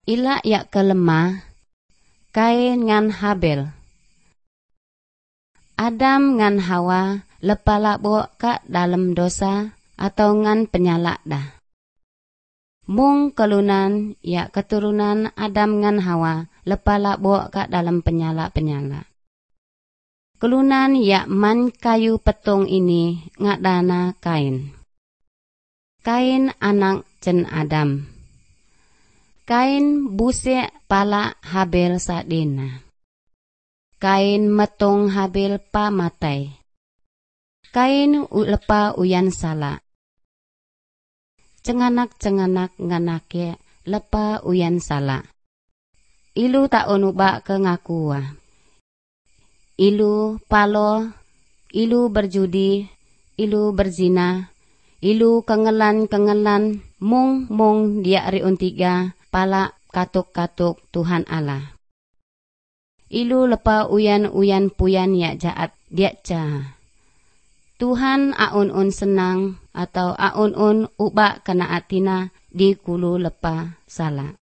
ila yak kelemah, Kain ngan Habel. Adam ngan Hawa lepa labo ka dalam dosa atau ngan penyalak dah. Mung kelunan yak keturunan Adam ngan Hawa lepa labo ka dalam penyalak-penyalak. Kelunan yak man kayu petung ini ngadana Kain. Kain anak cen Adam. Kain busek pala Habel sadena. Kain metung Habel pa matai. Kain lepa uyan salak. Cenganak-cenganak nganake lepa uyan salak. Ilu tak onuba ke ngakua. Ilu palo, ilu berjudi, ilu berzina, ilu kengelan-kengelan, mung dia riun tiga, pala katuk-katuk Tuhan Allah. Ilu lepa uyan-uyan puyan ya jaat dia ca. Tuhan aun-un senang atau aun-un ubak kena atina di kulu lepa salah.